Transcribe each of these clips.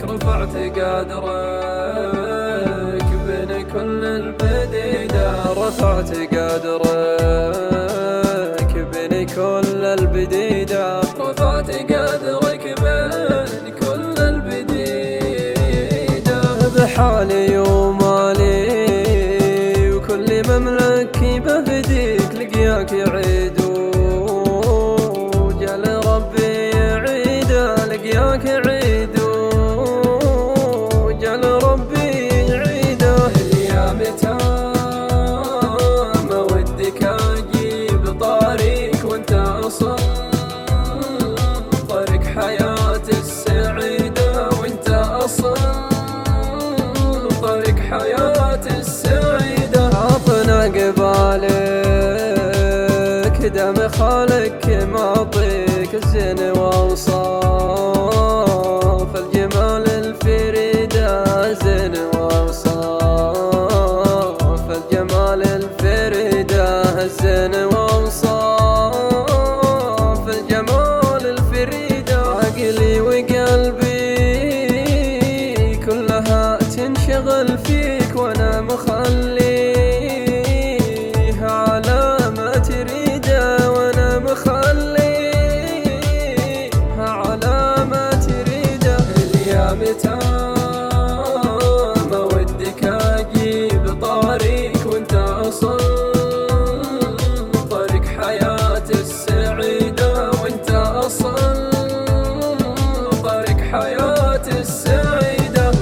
رفعت قدرك بين كل البديدة، رفعت قدرك بين كل البديدة، رفعت قدرك بين كل البديدة. بحالي ومالي وكل مملكي بفديك، لقياك يعيد وجل ربي يعيده، لقياك يعيد وجل ربي يعيده. الايام تامة ودك اجيب طاريك وانت اصل طريق حياتي السعيدة، وانت اصل طريق حياتي السعيدة. عطنا قبالك دم خالك معطيك الزين واوصاف الجمال الفريدة، زين واوصاف الجمال الفريدة، الزين واوصاف الجمال الفريدة. عقلي وقلبي كلها تنشغل فيك، وانا مخليها على ما تريده، وانا مخليها على ما تريده. الايام تامة ودك اجيب طاريك وانت اصل طريق حياتي السعيدة، وانت اصل طريق حياتي السعيدة.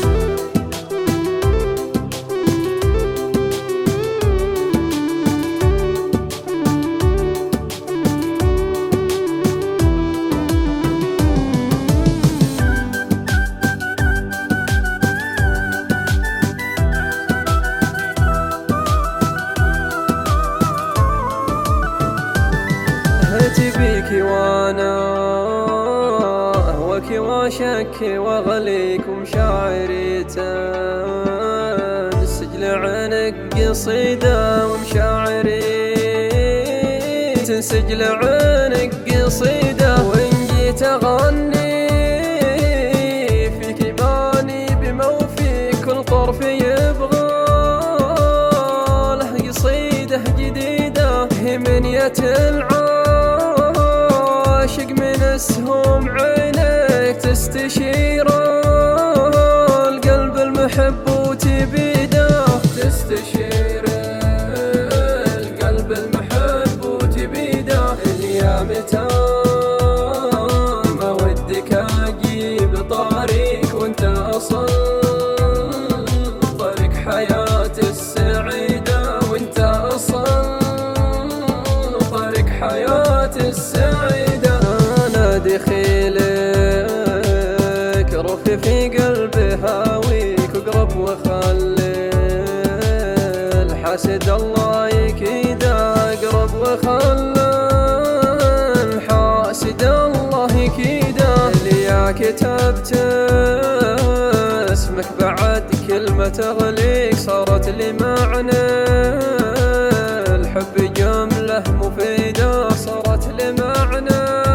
بيكي وانا اهواكي واشكي واغليك، ومشاعري تنسجل عنك قصيدة، ومشاعري تنسجل عنك قصيدة. وان جيت اغني فيك ماني بموفي، كل طرف يبغى له قصيدة جديدة. هي منية العاشق من اسهم عينك تستشير القلب المحب وتبيده، تستشير القلب المحب وتبيده. الايام تامة ودك اجيب طاريك وانت اصل طريق حياتي السعيدة، وانت اصل طريق حياتي السعيدة. أنا دخيلك رفي في قلبي هاويك، وقرب وخلي الحاسد الله يكيده، اقرب وخلي الحاسد الله يكيده. اللي يا كتبت اسمك بعد كلمة تغليك، صارت لي معنى الحب جملة مفيدة، صارت لي معنى